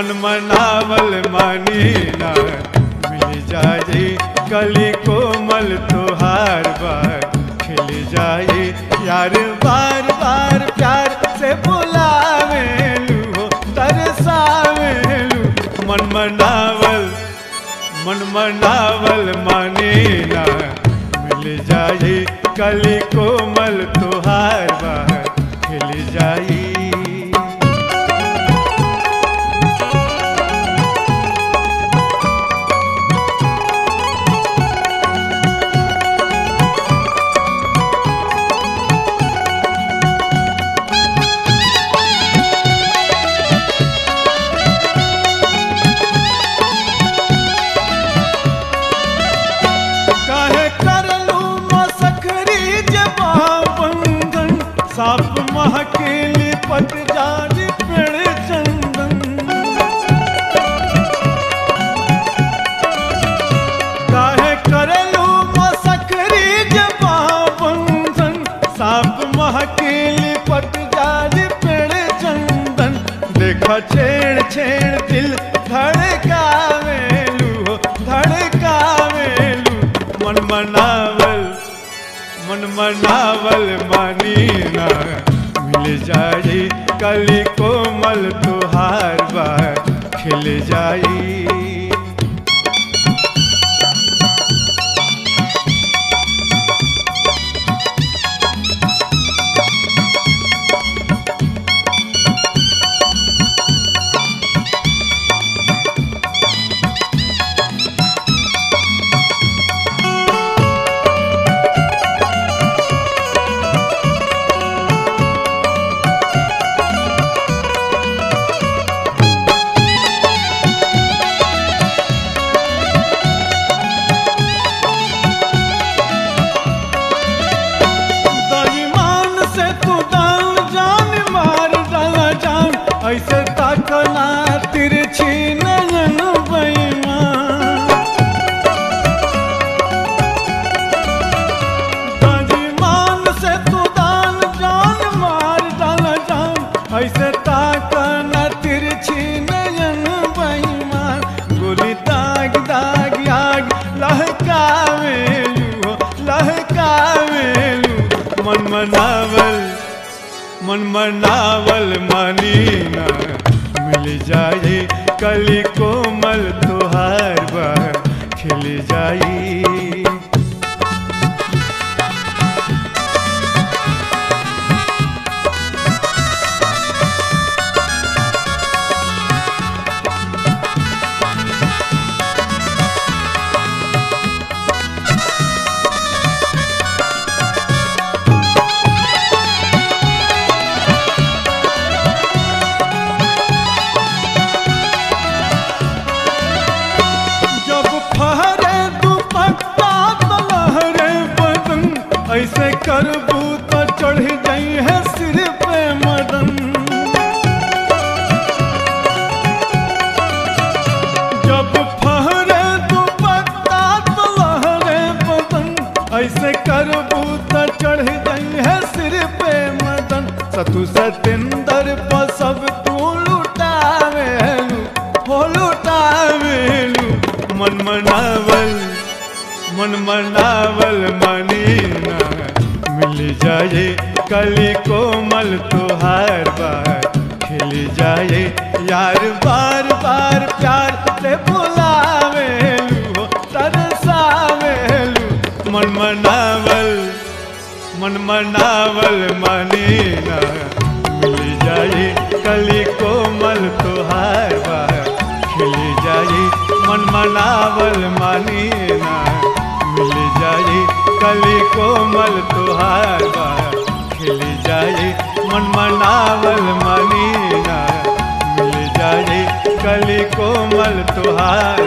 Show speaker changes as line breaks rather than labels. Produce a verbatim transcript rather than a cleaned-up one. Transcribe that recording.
मन मनावल मानी ना मिल जाए कली कोमल तोहार बार खिल जाए यार बार बार प्यार से बुलावेलू हो तरसावेलू मन मनावल मन मनावल मानी ना मिल जाए कली कोमल तोहार बार खिल जाए। साप महकेली पट जारी पेड़ चंदन काहे करेलू मसखरी जबा बंधन साप महकेली पट जारी पेड़ चंदन देखा छेड़ छेड़ दिल धड़कावेलू हो धड़कावेलू मन मनावल मन मनावल मानी ना मिल जाए कली कोमल तोहार बार खिल जाए। ऐसे ताकना तिरछी नयन बेईमान दाजीमान से तू दान जान मार डाला जान ऐसे ताकना तिरछी नयन बेईमान गोली दाग दाग आग लहकावेलू हो लहकावेलू मन मनावल मन मनावल मानी ना मिल जाए कली कोमल तोहार बार खिल जाए। ऐसे करबू तो चढ़ जाई है सिर पे मदन जब फहरे दुपट्टा तो लहरे बदन ऐसे करबू तो चढ़ जाई है सिर पे मदन सतु सतेंदर पर सब तू लुटावेलू हो लुटावेलू मन मनावल मन मनावल मानी ना मिल जाए कली कोमल तोहार बार खिल जाए यार बार बार प्यार से बुलावेलू हो तरसावेलू मन मनावल मन मनावल मानी ना मिल जाए कली कोमल तोहार बार खिल जाए मन मनावल मानी ना मिल जाए कली कोमल तोहार बार खिल जाए मन मनावल मानी ना मिल जाए कली कोमल तोहार